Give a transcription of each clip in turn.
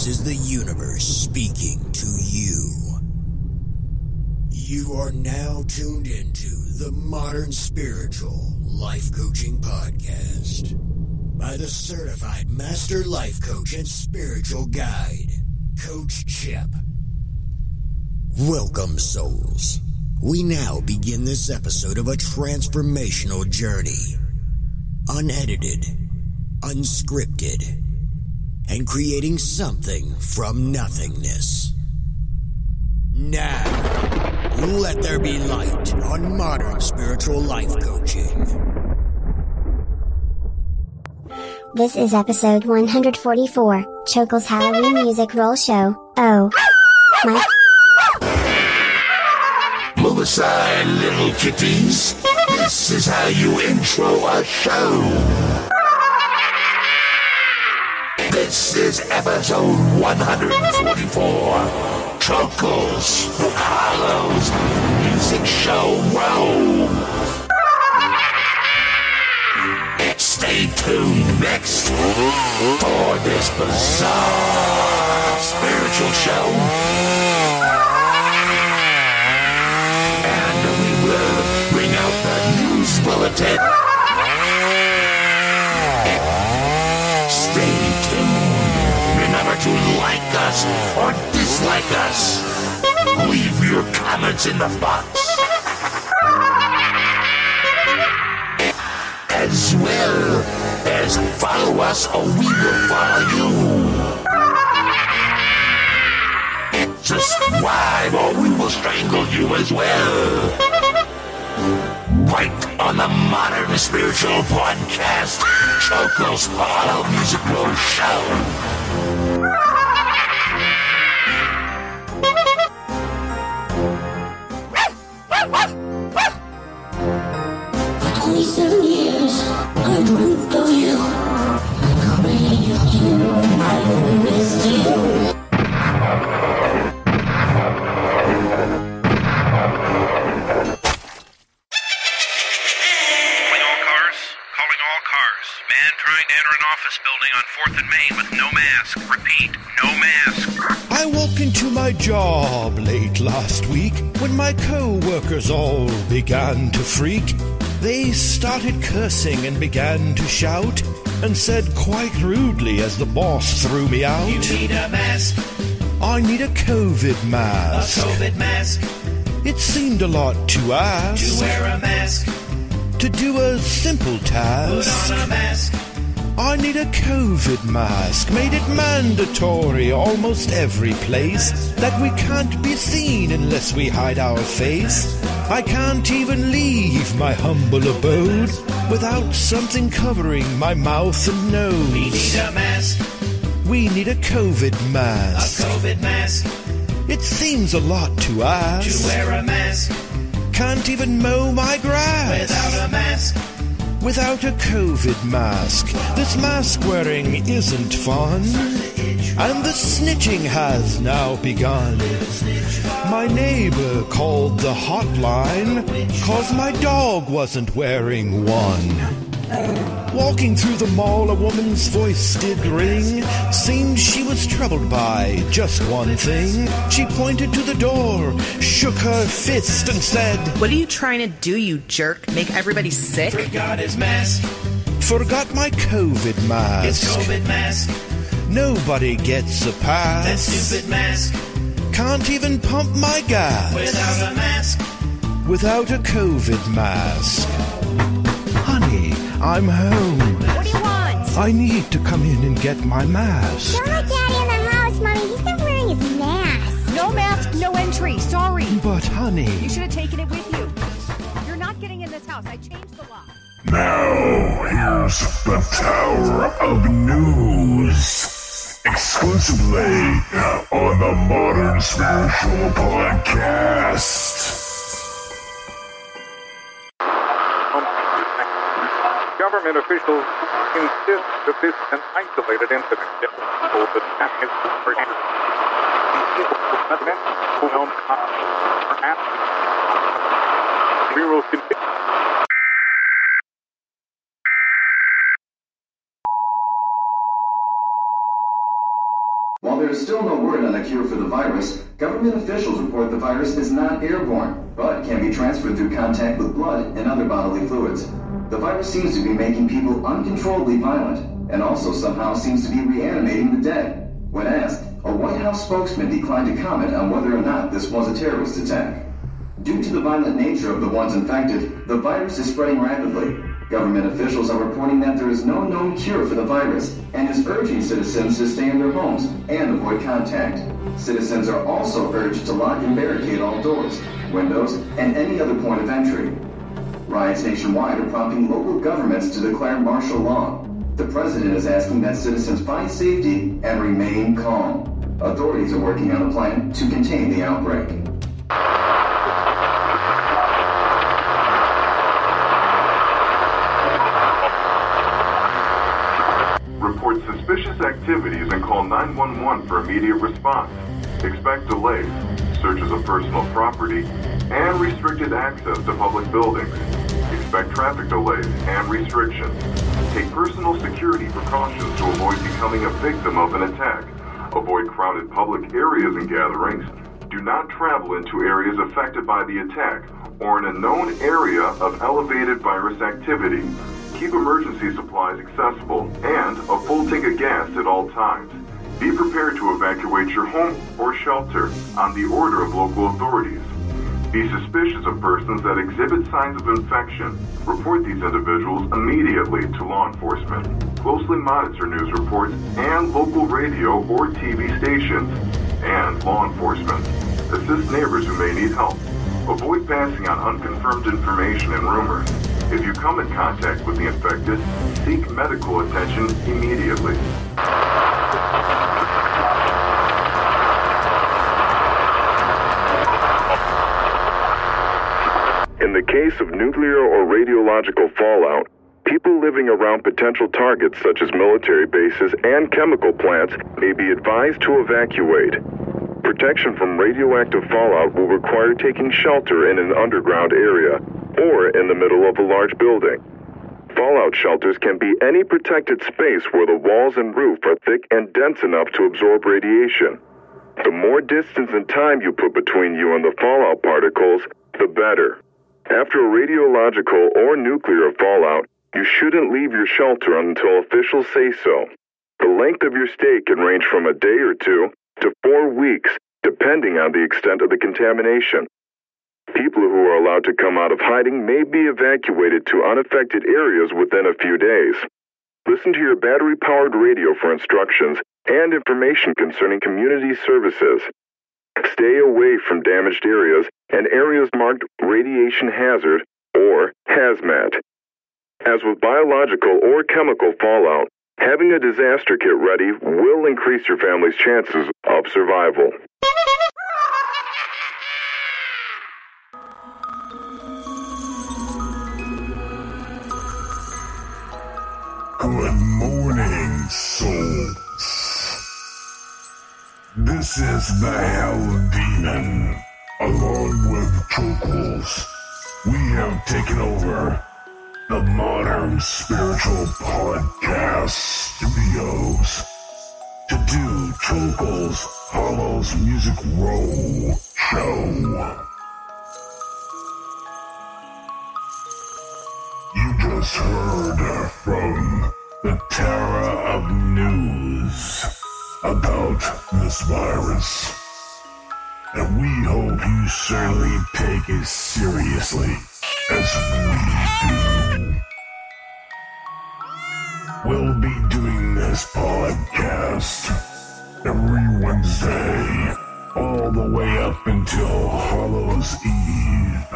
This is the universe speaking to you. You are now tuned into the Modern Spiritual Life Coaching Podcast by the certified master life coach and spiritual guide, Coach Chip. Welcome, souls. We now begin this episode of a transformational journey. Unedited, unscripted, and creating something from nothingness. Now, let there be light on Modern Spiritual Life Coaching. This is episode 144, Chokel's Halloween Music Roll Show. Oh, my... Move aside, little kitties. This is how you intro a show. This is episode 144, Chokel's Halloween Music Show Roll. Stay tuned next for this bizarre spiritual show. And we will bring out the news bulletin. Stay tuned. Remember to like us or dislike us. Leave your comments in the box. As well as follow us or we will follow you. Subscribe or we will strangle you as well. Right on the Modern Spiritual Podcast, Chokel's Hollow Music Roll Show. For 27 years, I dreamt of you. I believed you, I missed you. Trying to enter an office building on 4th and Main with no mask. Repeat, no mask. I walked into my job late last week when my co-workers all began to freak. They started cursing and began to shout and said quite rudely as the boss threw me out, "You need a mask. I need a COVID mask. A COVID mask. It seemed a lot to ask. To wear a mask. To do a simple task. Put on a mask. I need a COVID mask. Made it mandatory almost every place that we can't be seen unless we hide our face. I can't even leave my humble abode without something covering my mouth and nose. We need a mask. We need a COVID mask. A COVID mask. It seems a lot to ask. To wear a mask. Can't even mow my grass without a mask. Without a COVID mask. This mask wearing isn't fun, and the snitching has now begun. My neighbor called the hotline 'cause my dog wasn't wearing one. Walking through the mall, a woman's voice did ring. Seemed she was troubled by just one thing. She pointed to the door, shook her fist and said, "What are you trying to do, you jerk? Make everybody sick?" Forgot his mask. Forgot my COVID mask. His COVID mask. Nobody gets a pass. That stupid mask. Can't even pump my gas. Without a mask. Without a COVID mask. Honey, I'm home. What do you want? I need to come in and get my mask. Don't let Daddy in the house, Mommy. He's not wearing his mask. No mask, no entry. Sorry. But, honey... You should have taken it with you. You're not getting in this house. I changed the lock. Now, here's the Tower of News. Exclusively on the Modern Spiritual Podcast. Government officials insist that this is an isolated incident. We will continue. While there's there's still no word on a cure for the virus, government officials report the virus is not airborne, but can be transferred through contact with blood and other bodily fluids. The virus seems to be making people uncontrollably violent, and also somehow seems to be reanimating the dead. When asked, a White House spokesman declined to comment on whether or not this was a terrorist attack. Due to the violent nature of the ones infected, the virus is spreading rapidly. Government officials are reporting that there is no known cure for the virus and is urging citizens to stay in their homes and avoid contact. Citizens are also urged to lock and barricade all doors, windows, and any other point of entry. Riots nationwide are prompting local governments to declare martial law. The president is asking that citizens find safety and remain calm. Authorities are working on a plan to contain the outbreak. Report suspicious activities and call 911 for immediate response. Expect delays, searches of personal property, and restricted access to public buildings. Expect traffic delays and restrictions. Take personal security precautions to avoid becoming a victim of an attack. Avoid crowded public areas and gatherings. Do not travel into areas affected by the attack or in a known area of elevated virus activity. Keep emergency supplies accessible and a full tank of gas at all times. Be prepared to evacuate your home or shelter on the order of local authorities. Be suspicious of persons that exhibit signs of infection. Report these individuals immediately to law enforcement. Closely monitor news reports and local radio or TV stations. And law enforcement. Assist neighbors who may need help. Avoid passing on unconfirmed information and rumors. If you come in contact with the infected, seek medical attention immediately. In the case of nuclear or radiological fallout, people living around potential targets such as military bases and chemical plants may be advised to evacuate. Protection from radioactive fallout will require taking shelter in an underground area or in the middle of a large building. Fallout shelters can be any protected space where the walls and roof are thick and dense enough to absorb radiation. The more distance and time you put between you and the fallout particles, the better. After a radiological or nuclear fallout, you shouldn't leave your shelter until officials say so. The length of your stay can range from a day or 2 to 4 weeks, depending on the extent of the contamination. People who are allowed to come out of hiding may be evacuated to unaffected areas within a few days. Listen to your battery-powered radio for instructions and information concerning community services. Stay away from damaged areas and areas marked radiation hazard or hazmat. As with biological or chemical fallout, having a disaster kit ready will increase your family's chances of survival. Good morning, souls. This is the Hell Demon, along with Chokles. We have taken over the Modern Spiritual Podcast Studios to do Chokles Hollow's Music Roll Show. You just heard from the Terror of News about this virus, and we hope you certainly take it seriously as we do. We'll be doing this podcast every Wednesday, all the way up until Hallows Eve.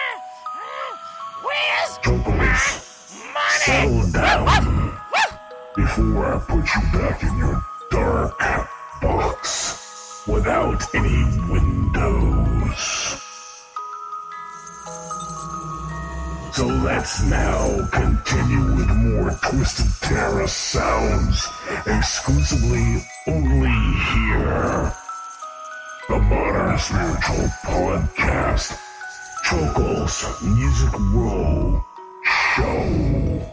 Chokles, settle down before I put you back in your dark box without any windows. So let's now continue with more Twisted Terror sounds, exclusively only here. The Modern Spiritual Podcast, Chokles Music Roll Show.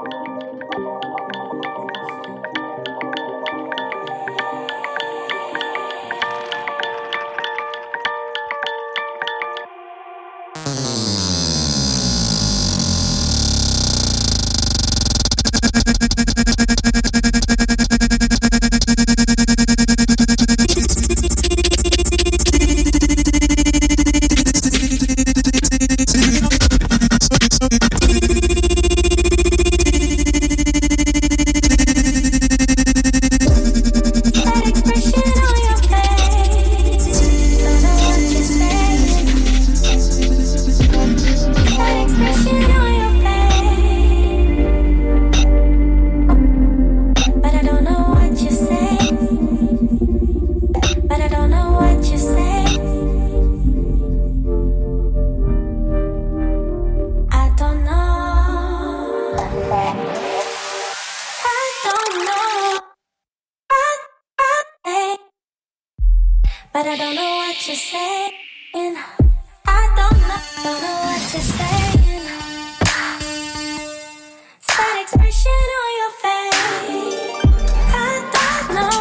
But I don't know what you're saying. I don't know what you're saying. Sad expression on your face. I don't know.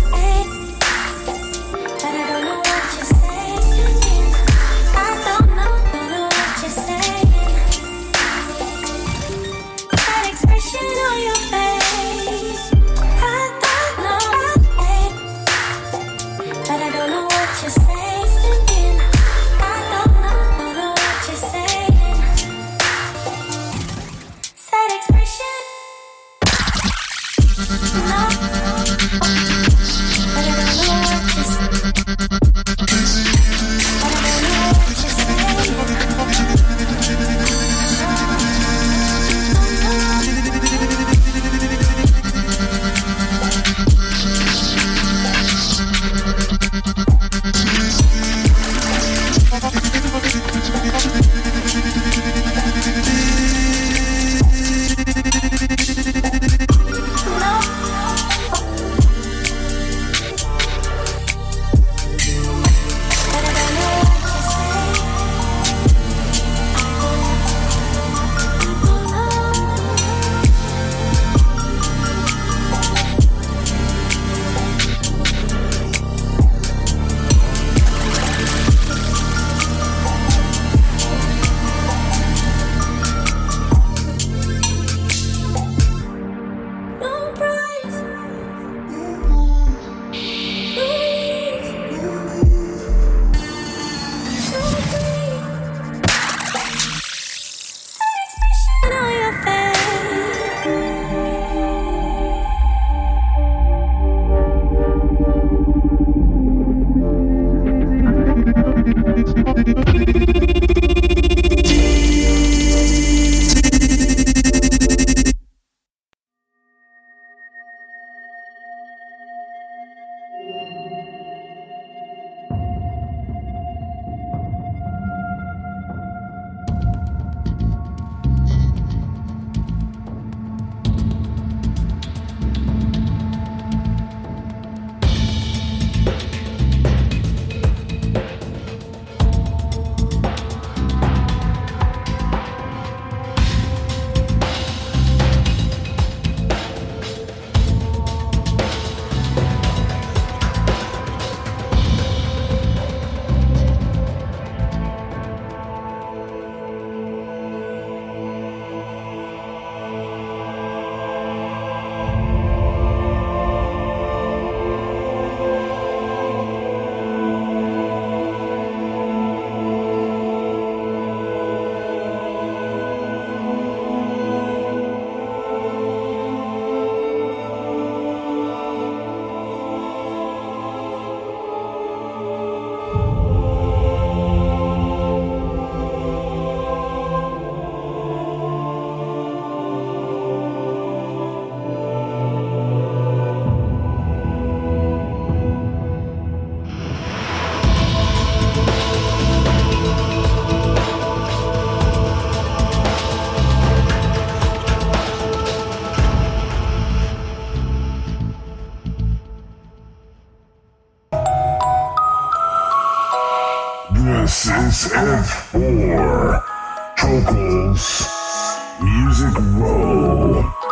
But I don't know what you're saying. I don't know what you're saying. Sad expression on your face. I don't know. But I don't know what you're saying. I don't know what you're saying. Sad expression. No. But I don't know what you're saying. But I don't know what you're This is F4 Chocles Music Roll.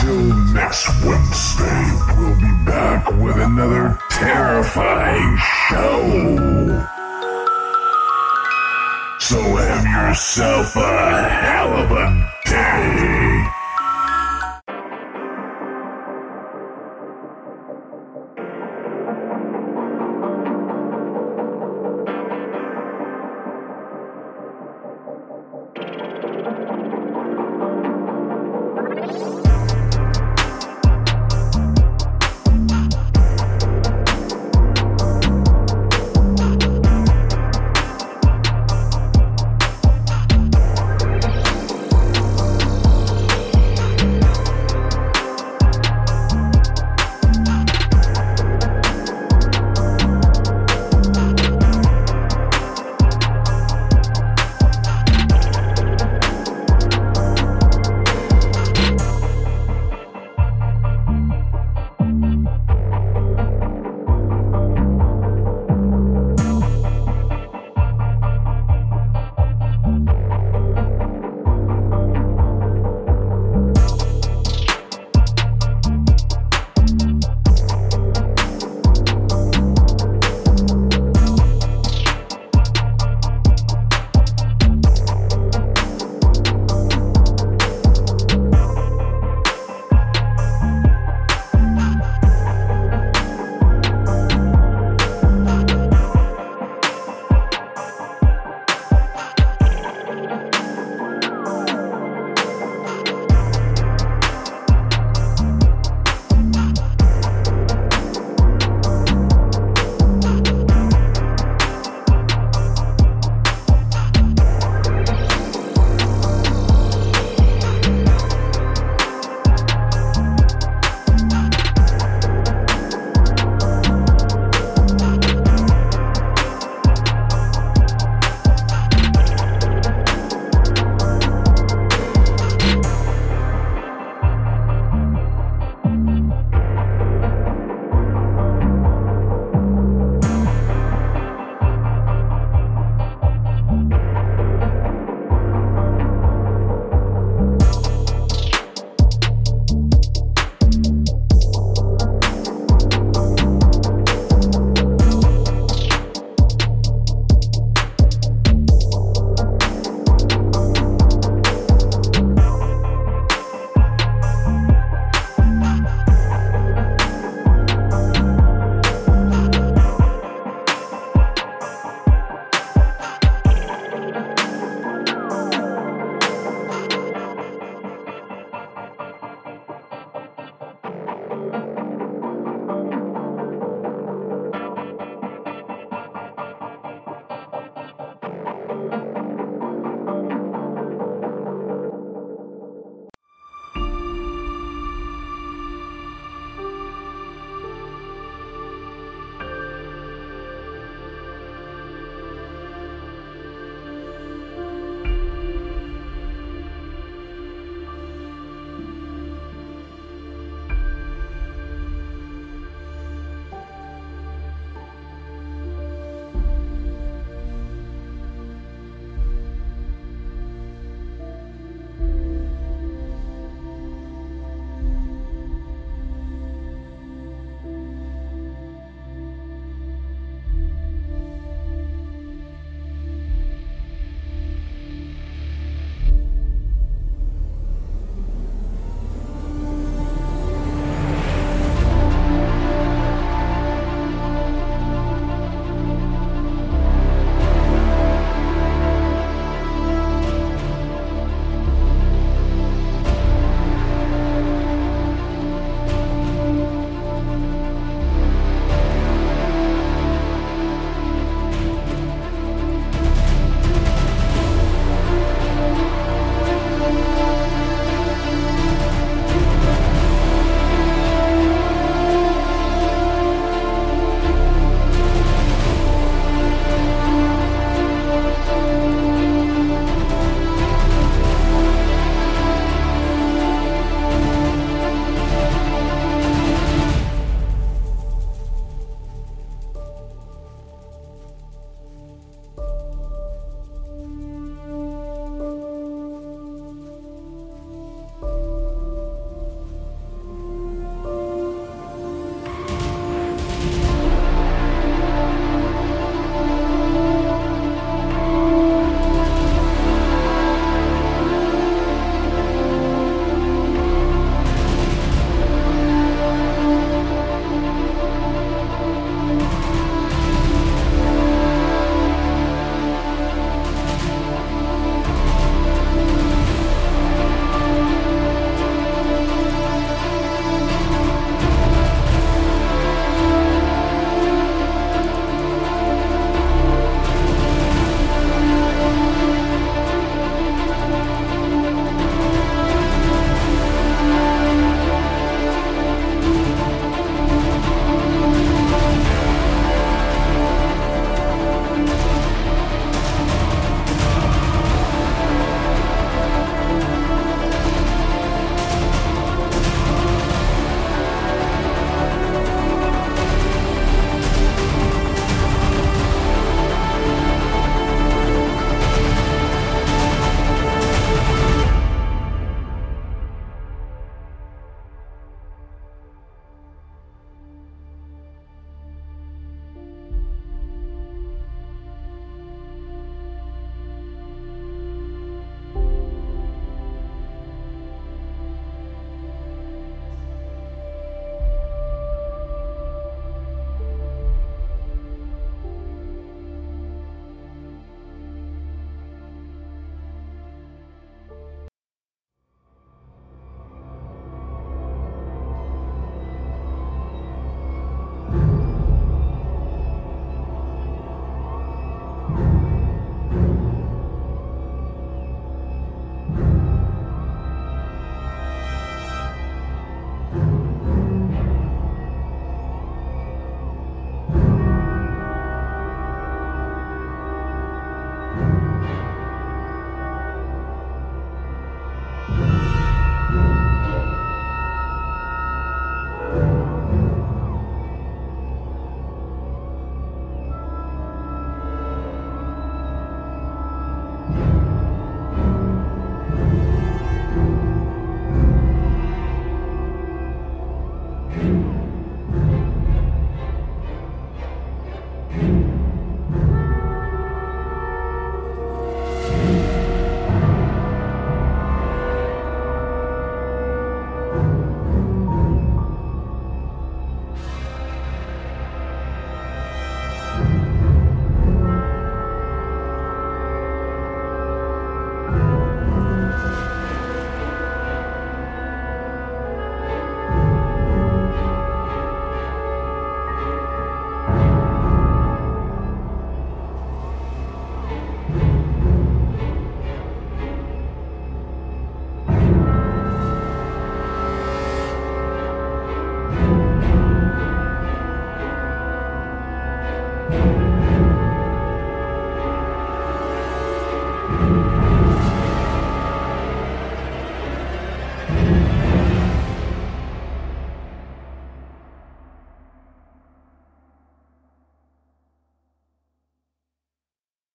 Until next Wednesday, we'll be back with another terrifying show. So have yourself a hell of a day.